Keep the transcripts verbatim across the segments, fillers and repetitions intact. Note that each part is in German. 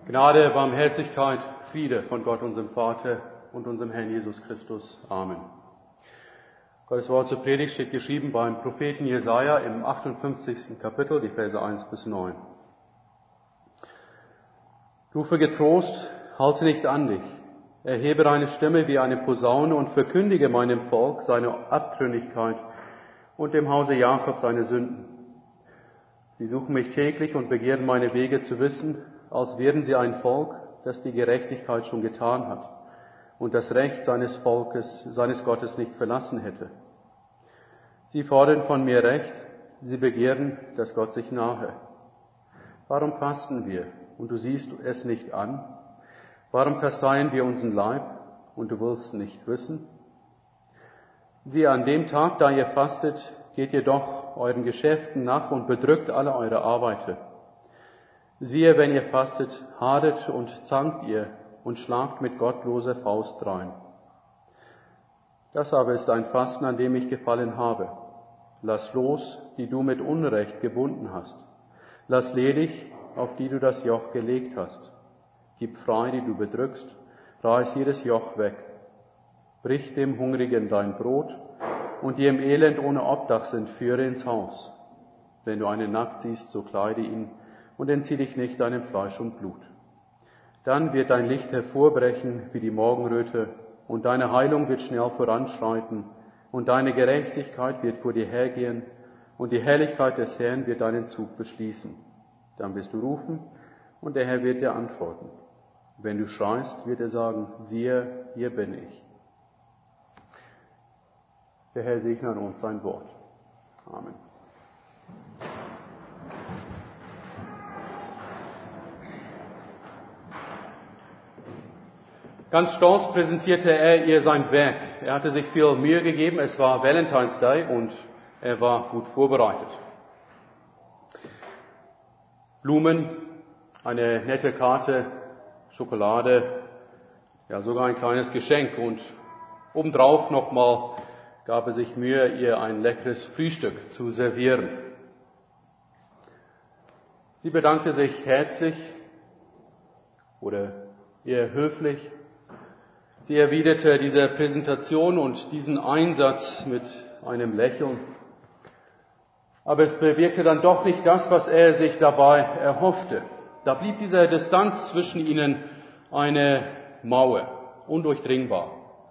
Gnade, Barmherzigkeit, Friede von Gott, unserem Vater und unserem Herrn Jesus Christus. Amen. Gottes Wort zur Predigt steht geschrieben beim Propheten Jesaja im achtundfünfzigsten Kapitel, die Verse eins bis neun. Rufe getrost, halte nicht an dich. Erhebe deine Stimme wie eine Posaune und verkündige meinem Volk seine Abtrünnigkeit und dem Hause Jakob seine Sünden. Sie suchen mich täglich und begehren meine Wege zu wissen, als wären sie ein Volk, das die Gerechtigkeit schon getan hat und das Recht seines Volkes, seines Gottes nicht verlassen hätte. Sie fordern von mir Recht, sie begehren, dass Gott sich nahe. Warum fasten wir und du siehst es nicht an? Warum kasteien wir unseren Leib und du willst nicht wissen? Siehe, an dem Tag, da ihr fastet, geht ihr doch euren Geschäften nach und bedrückt alle eure Arbeiter. Siehe, wenn ihr fastet, hadet und zankt ihr und schlagt mit gottloser Faust drein. Das aber ist ein Fasten, an dem ich gefallen habe. Lass los, die du mit Unrecht gebunden hast. Lass ledig, auf die du das Joch gelegt hast. Gib frei, die du bedrückst, reiß jedes Joch weg. Brich dem Hungrigen dein Brot und die im Elend ohne Obdach sind, führe ins Haus. Wenn du einen nackt siehst, so kleide ihn und entzieh dich nicht deinem Fleisch und Blut. Dann wird dein Licht hervorbrechen wie die Morgenröte und deine Heilung wird schnell voranschreiten und deine Gerechtigkeit wird vor dir hergehen und die Herrlichkeit des Herrn wird deinen Zug beschließen. Dann wirst du rufen und der Herr wird dir antworten. Wenn du schreist, wird er sagen, siehe, hier bin ich. Der Herr segne an uns sein Wort. Amen. Ganz stolz präsentierte er ihr sein Werk. Er hatte sich viel Mühe gegeben. Es war Valentine's Day und er war gut vorbereitet. Blumen, eine nette Karte, Schokolade, ja sogar ein kleines Geschenk und obendrauf nochmal gab er sich Mühe, ihr ein leckeres Frühstück zu servieren. Sie bedankte sich herzlich oder eher höflich. Sie erwiderte diese Präsentation und diesen Einsatz mit einem Lächeln. Aber es bewirkte dann doch nicht das, was er sich dabei erhoffte. Da blieb diese Distanz zwischen ihnen eine Mauer, undurchdringbar.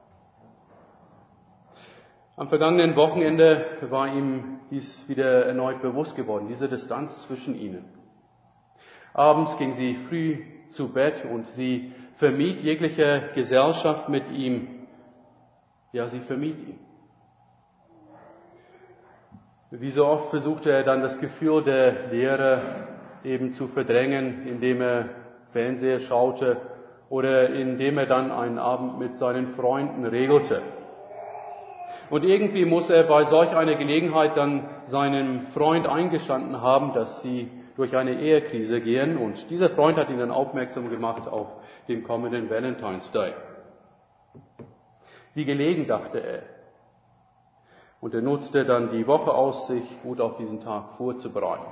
Am vergangenen Wochenende war ihm dies wieder erneut bewusst geworden, diese Distanz zwischen ihnen. Abends ging sie früh zu Bett und sie vermied jegliche Gesellschaft mit ihm. Ja, sie vermied ihn. Wie so oft versuchte er dann das Gefühl der Leere eben zu verdrängen, indem er Fernseher schaute oder indem er dann einen Abend mit seinen Freunden regelte. Und irgendwie muss er bei solch einer Gelegenheit dann seinem Freund eingestanden haben, dass sie durch eine Ehekrise gehen. Und dieser Freund hat ihn dann aufmerksam gemacht auf den kommenden Valentine's Day. Wie gelegen, dachte er. Und er nutzte dann die Woche aus, sich gut auf diesen Tag vorzubereiten.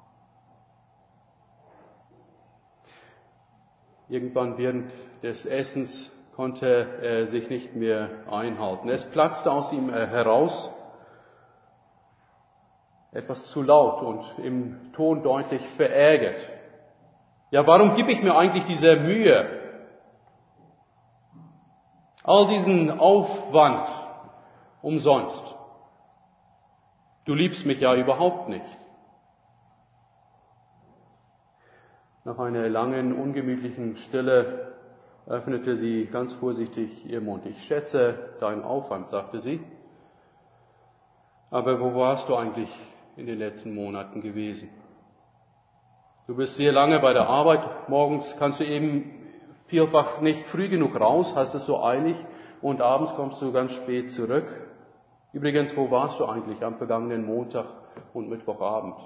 Irgendwann während des Essens konnte er sich nicht mehr einhalten. Es platzte aus ihm heraus, etwas zu laut und im Ton deutlich verärgert. Ja, warum gebe ich mir eigentlich diese Mühe? All diesen Aufwand umsonst. Du liebst mich ja überhaupt nicht. Nach einer langen, ungemütlichen Stille öffnete sie ganz vorsichtig ihr Mund. Ich schätze deinen Aufwand, sagte sie. Aber wo warst du eigentlich in den letzten Monaten gewesen? Du bist sehr lange bei der Arbeit. Morgens kannst du eben vielfach nicht früh genug raus, hast es so eilig und abends kommst du ganz spät zurück. Übrigens, wo warst du eigentlich am vergangenen Montag und Mittwochabend?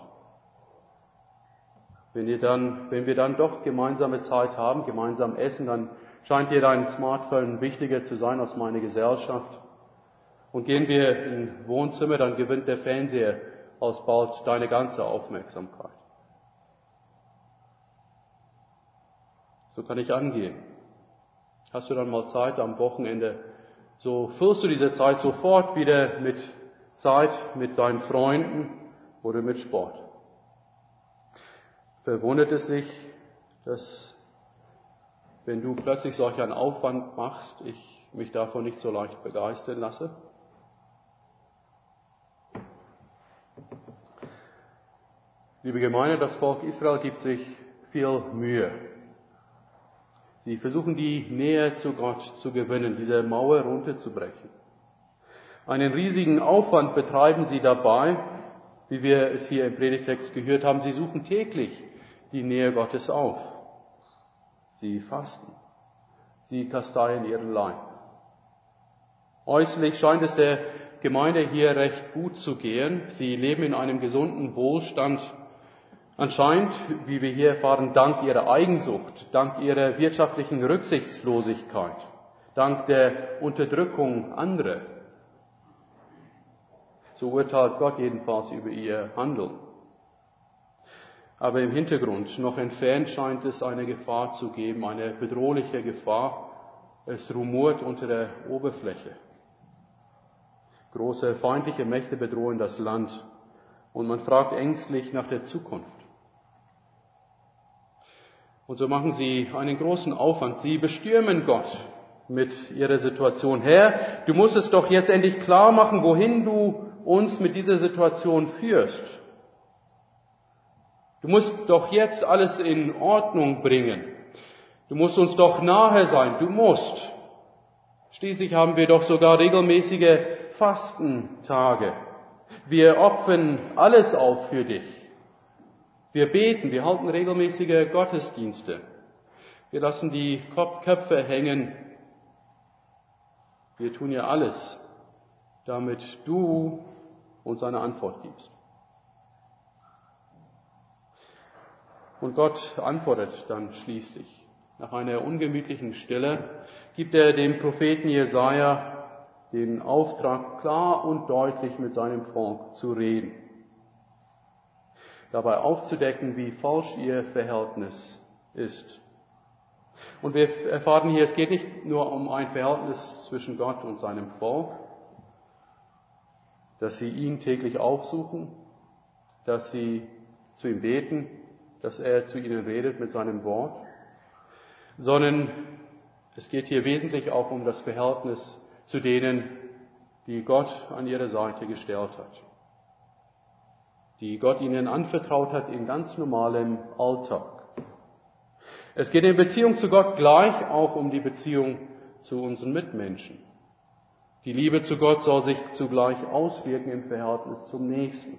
Wenn ihr dann, wenn wir dann doch gemeinsame Zeit haben, gemeinsam essen, dann scheint dir dein Smartphone wichtiger zu sein als meine Gesellschaft. Und gehen wir ins Wohnzimmer, dann gewinnt der Fernseher alsbald deine ganze Aufmerksamkeit. So kann ich angehen. Hast du dann mal Zeit am Wochenende, so füllst du diese Zeit sofort wieder mit Zeit mit deinen Freunden oder mit Sport. Verwundert es sich, dass wenn du plötzlich solch einen Aufwand machst, ich mich davon nicht so leicht begeistern lasse? Liebe Gemeinde, das Volk Israel gibt sich viel Mühe. Sie versuchen, die Nähe zu Gott zu gewinnen, diese Mauer runterzubrechen. Einen riesigen Aufwand betreiben sie dabei, wie wir es hier im Predigtext gehört haben. Sie suchen täglich die Nähe Gottes auf. Sie fasten. Sie kasteien ihren Leib. Äußerlich scheint es der Gemeinde hier recht gut zu gehen. Sie leben in einem gesunden Wohlstand. Anscheinend, wie wir hier erfahren, dank ihrer Eigensucht, dank ihrer wirtschaftlichen Rücksichtslosigkeit, dank der Unterdrückung anderer. So urteilt Gott jedenfalls über ihr Handeln. Aber im Hintergrund, noch entfernt, scheint es eine Gefahr zu geben, eine bedrohliche Gefahr. Es rumort unter der Oberfläche. Große feindliche Mächte bedrohen das Land und man fragt ängstlich nach der Zukunft. Und so machen sie einen großen Aufwand. Sie bestürmen Gott mit ihrer Situation. Herr, du musst es doch jetzt endlich klar machen, wohin du uns mit dieser Situation führst. Du musst doch jetzt alles in Ordnung bringen. Du musst uns doch nahe sein. Du musst. Schließlich haben wir doch sogar regelmäßige Fastentage. Wir opfern alles auf für dich. Wir beten, wir halten regelmäßige Gottesdienste. Wir lassen die Köpfe hängen. Wir tun ja alles, damit du uns eine Antwort gibst. Und Gott antwortet dann schließlich. Nach einer ungemütlichen Stille gibt er dem Propheten Jesaja den Auftrag, klar und deutlich mit seinem Volk zu reden. Dabei aufzudecken, wie falsch ihr Verhältnis ist. Und wir erfahren hier, es geht nicht nur um ein Verhältnis zwischen Gott und seinem Volk, dass sie ihn täglich aufsuchen, dass sie zu ihm beten, dass er zu ihnen redet mit seinem Wort, sondern es geht hier wesentlich auch um das Verhältnis zu denen, die Gott an ihre Seite gestellt hat, die Gott ihnen anvertraut hat in ganz normalem Alltag. Es geht in Beziehung zu Gott gleich auch um die Beziehung zu unseren Mitmenschen. Die Liebe zu Gott soll sich zugleich auswirken im Verhältnis zum Nächsten.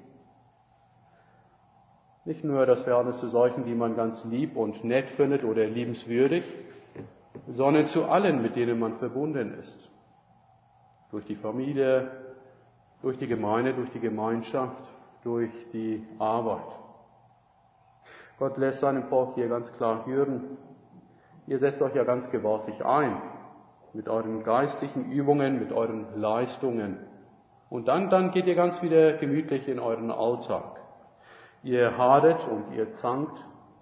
Nicht nur das Verhältnis zu solchen, die man ganz lieb und nett findet oder liebenswürdig, sondern zu allen, mit denen man verbunden ist. Durch die Familie, durch die Gemeinde, durch die Gemeinschaft, durch die Arbeit. Gott lässt seinem Volk hier ganz klar hören, ihr setzt euch ja ganz gewaltig ein mit euren geistlichen Übungen, mit euren Leistungen. Und dann, dann geht ihr ganz wieder gemütlich in euren Alltag. Ihr hadet und ihr zankt.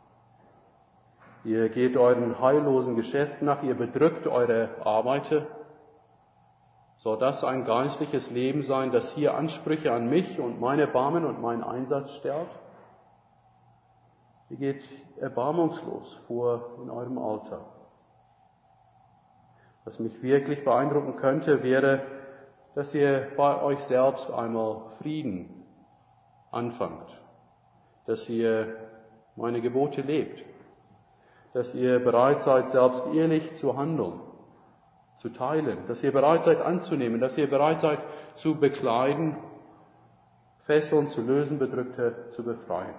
Ihr geht euren heillosen Geschäften nach, ihr bedrückt eure Arbeiter. Soll das ein geistliches Leben sein, das hier Ansprüche an mich und meine Erbarmen und meinen Einsatz stellt? Ihr geht erbarmungslos vor in eurem Alltag. Was mich wirklich beeindrucken könnte, wäre, dass ihr bei euch selbst einmal Frieden anfangt, dass ihr meine Gebote lebt, dass ihr bereit seid, selbst ehrlich zu handeln, zu teilen, dass ihr bereit seid anzunehmen, dass ihr bereit seid zu bekleiden, Fesseln zu lösen, Bedrückte zu befreien.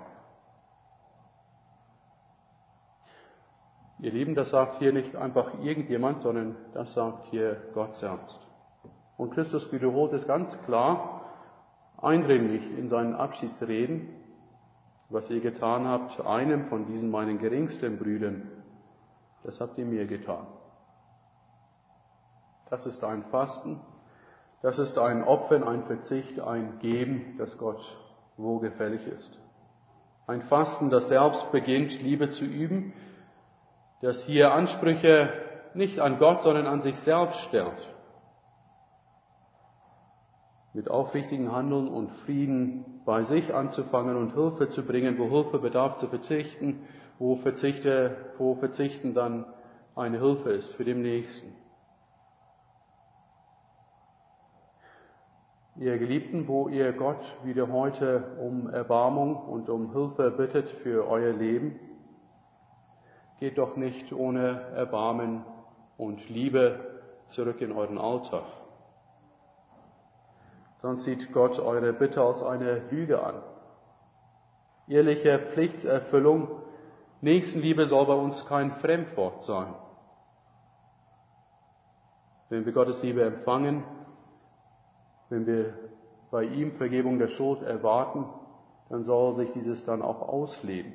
Ihr Lieben, das sagt hier nicht einfach irgendjemand, sondern das sagt hier Gott selbst. Und Christus wiederholt es ganz klar, eindringlich in seinen Abschiedsreden, was ihr getan habt, einem von diesen meinen geringsten Brüdern, das habt ihr mir getan. Das ist ein Fasten, das ist ein Opfern, ein Verzicht, ein Geben, das Gott wohlgefällig ist. Ein Fasten, das selbst beginnt, Liebe zu üben, das hier Ansprüche nicht an Gott, sondern an sich selbst stellt. Mit aufrichtigem Handeln und Frieden bei sich anzufangen und Hilfe zu bringen, wo Hilfe bedarf, zu verzichten, wo, Verzichte, wo Verzichten dann eine Hilfe ist für den Nächsten. Ihr Geliebten, wo ihr Gott wieder heute um Erbarmung und um Hilfe bittet für euer Leben, geht doch nicht ohne Erbarmen und Liebe zurück in euren Alltag. Sonst sieht Gott eure Bitte als eine Lüge an. Ehrliche Pflichtserfüllung, Nächstenliebe soll bei uns kein Fremdwort sein. Wenn wir Gottes Liebe empfangen, wenn wir bei ihm Vergebung der Schuld erwarten, dann soll sich dieses dann auch ausleben.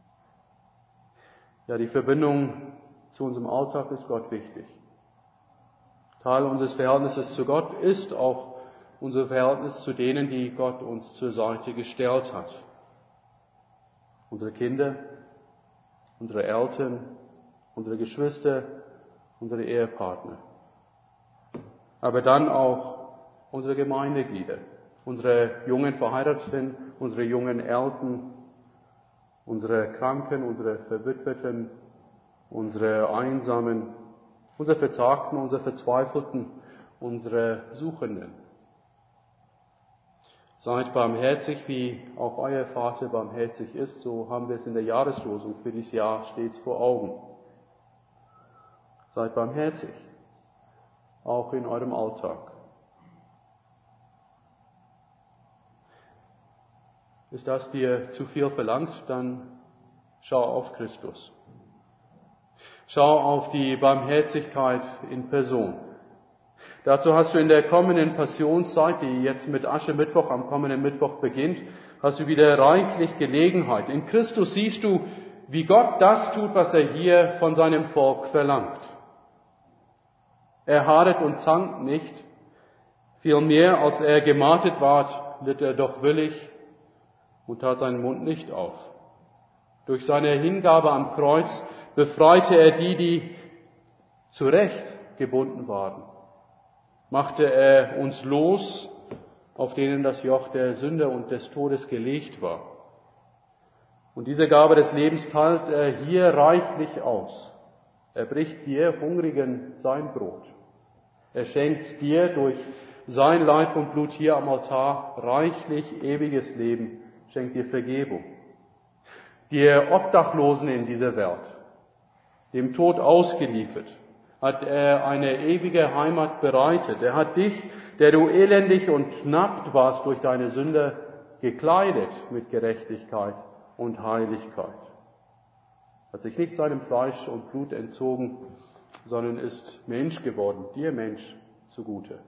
Ja, die Verbindung zu unserem Alltag ist Gott wichtig. Teil unseres Verhältnisses zu Gott ist auch unser Verhältnis zu denen, die Gott uns zur Seite gestellt hat. Unsere Kinder, unsere Eltern, unsere Geschwister, unsere Ehepartner. Aber dann auch unsere Gemeindeglieder, unsere jungen Verheirateten, unsere jungen Eltern, unsere Kranken, unsere Verwitweten, unsere Einsamen, unsere Verzagten, unsere Verzweifelten, unsere Suchenden. Seid barmherzig, wie auch euer Vater barmherzig ist, so haben wir es in der Jahreslosung für dieses Jahr stets vor Augen. Seid barmherzig, auch in eurem Alltag. Ist das dir zu viel verlangt, dann schau auf Christus. Schau auf die Barmherzigkeit in Person. Dazu hast du in der kommenden Passionszeit, die jetzt mit Aschermittwoch am kommenden Mittwoch beginnt, hast du wieder reichlich Gelegenheit. In Christus siehst du, wie Gott das tut, was er hier von seinem Volk verlangt. Er hadert und zankt nicht, vielmehr als er gemartet ward, litt er doch willig und tat seinen Mund nicht auf. Durch seine Hingabe am Kreuz befreite er die, die zu Recht gebunden waren. Machte er uns los, auf denen das Joch der Sünde und des Todes gelegt war. Und diese Gabe des Lebens teilt er hier reichlich aus. Er bricht dir Hungrigen sein Brot. Er schenkt dir durch sein Leib und Blut hier am Altar reichlich ewiges Leben, schenkt dir Vergebung. Dir Obdachlosen in dieser Welt, dem Tod ausgeliefert, hat er eine ewige Heimat bereitet. Er hat dich, der du elendig und nackt warst durch deine Sünde, gekleidet mit Gerechtigkeit und Heiligkeit. Hat sich nicht seinem Fleisch und Blut entzogen, sondern ist Mensch geworden, dir Mensch zugute.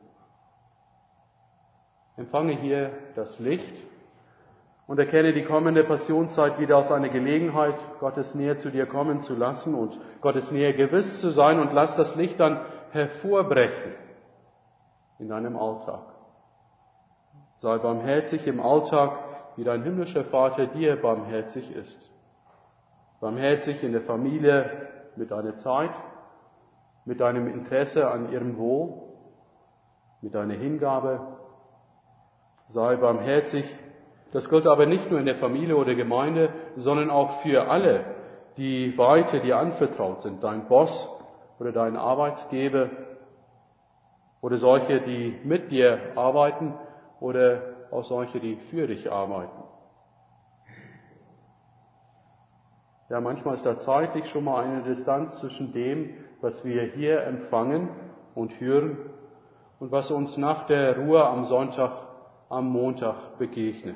Empfange hier das Licht und erkenne die kommende Passionszeit wieder als eine Gelegenheit, Gottes Nähe zu dir kommen zu lassen und Gottes Nähe gewiss zu sein, und lass das Licht dann hervorbrechen in deinem Alltag. Sei barmherzig im Alltag, wie dein himmlischer Vater dir barmherzig ist. Barmherzig in der Familie mit deiner Zeit, mit deinem Interesse an ihrem Wohl, mit deiner Hingabe. Sei barmherzig. Das gilt aber nicht nur in der Familie oder Gemeinde, sondern auch für alle, die weiter dir anvertraut sind. Dein Boss oder dein Arbeitsgeber oder solche, die mit dir arbeiten oder auch solche, die für dich arbeiten. Ja, manchmal ist da zeitlich schon mal eine Distanz zwischen dem, was wir hier empfangen und hören, und was uns nach der Ruhe am Sonntag, am Montag begegnet.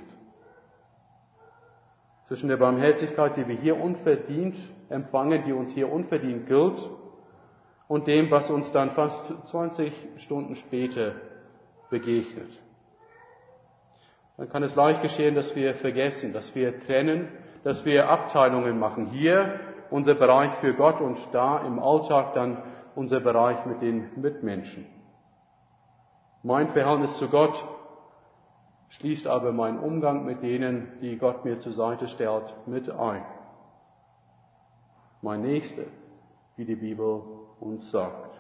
Zwischen der Barmherzigkeit, die wir hier unverdient empfangen, die uns hier unverdient gilt, und dem, was uns dann fast zwanzig Stunden später begegnet. Dann kann es leicht geschehen, dass wir vergessen, dass wir trennen, dass wir Abteilungen machen. Hier unser Bereich für Gott und da im Alltag dann unser Bereich mit den Mitmenschen. Mein Verhältnis zu Gott schließt aber meinen Umgang mit denen, die Gott mir zur Seite stellt, mit ein. Mein Nächster wie die Bibel uns sagt.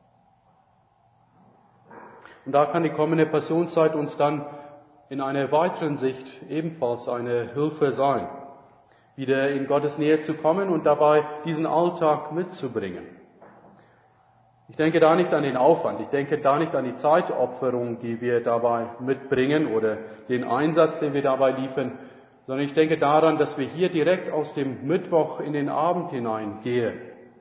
Und da kann die kommende Passionszeit uns dann in einer weiteren Sicht ebenfalls eine Hilfe sein, wieder in Gottes Nähe zu kommen und dabei diesen Alltag mitzubringen. Ich denke da nicht an den Aufwand, ich denke da nicht an die Zeitopferung, die wir dabei mitbringen oder den Einsatz, den wir dabei liefern, sondern ich denke daran, dass wir hier direkt aus dem Mittwoch in den Abend hineingehen.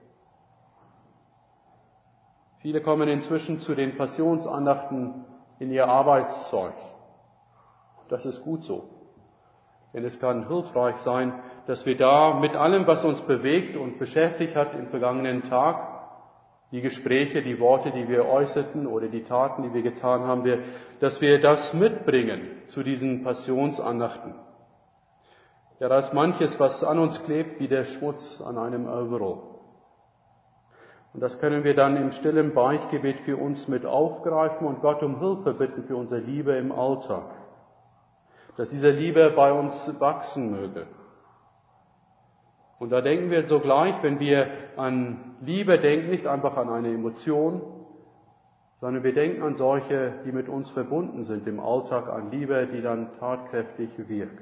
Viele kommen inzwischen zu den Passionsandachten in ihr Arbeitszeug. Das ist gut so. Denn es kann hilfreich sein, dass wir da mit allem, was uns bewegt und beschäftigt hat im vergangenen Tag, die Gespräche, die Worte, die wir äußerten oder die Taten, die wir getan haben, wir, dass wir das mitbringen zu diesen Passionsandachten. Ja, da ist manches, was an uns klebt, wie der Schmutz an einem Overall. Und das können wir dann im stillen Beichtgebet für uns mit aufgreifen und Gott um Hilfe bitten für unsere Liebe im Alltag. Dass diese Liebe bei uns wachsen möge. Und da denken wir sogleich, wenn wir an Liebe denken, nicht einfach an eine Emotion, sondern wir denken an solche, die mit uns verbunden sind im Alltag, an Liebe, die dann tatkräftig wirkt.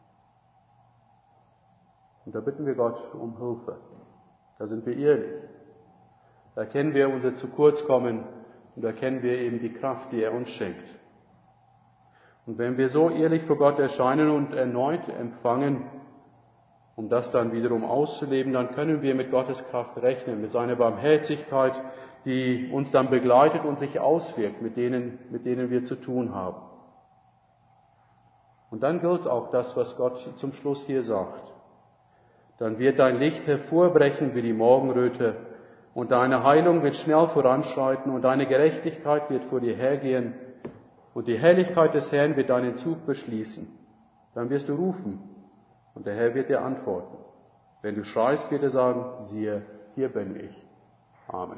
Und da bitten wir Gott um Hilfe. Da sind wir ehrlich. Da erkennen wir unser zu kurz kommen und erkennen wir eben die Kraft, die er uns schenkt. Und wenn wir so ehrlich vor Gott erscheinen und erneut empfangen, um das dann wiederum auszuleben, dann können wir mit Gottes Kraft rechnen, mit seiner Barmherzigkeit, die uns dann begleitet und sich auswirkt mit denen, mit denen wir zu tun haben. Und dann gilt auch das, was Gott zum Schluss hier sagt. Dann wird dein Licht hervorbrechen wie die Morgenröte und deine Heilung wird schnell voranschreiten und deine Gerechtigkeit wird vor dir hergehen und die Herrlichkeit des Herrn wird deinen Zug beschließen. Dann wirst du rufen und der Herr wird dir antworten. Wenn du schreist, wird er sagen, siehe, hier bin ich. Amen.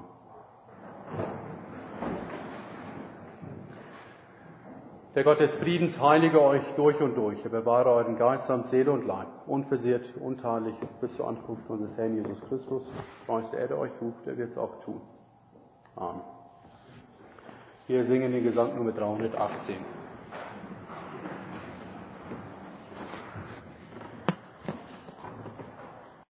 Der Gott des Friedens heilige euch durch und durch. Er bewahre euren Geist samt Seele und Leib, unversehrt, untadelig bis zur Ankunft unseres Herrn Jesus Christus. Freust er, der euch ruft, er wird es auch tun. Amen. Wir singen den Gesang Nummer dreihundertachtzehn.